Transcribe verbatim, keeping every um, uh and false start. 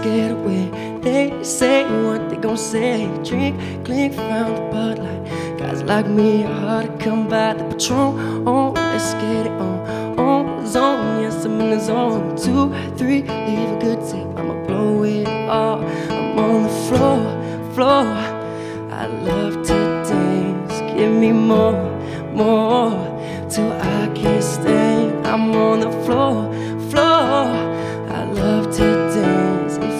get away. They say what they gon' say. Drink, clink, found the Bud Light. Guys like me are hard to come by. The Patron, on, let's get it on. On the zone, yes, I'm in the zone. Two, three, leave a good tip. I'ma blow it all. I'm on the floor, floor. I love to dance. Give me more, more.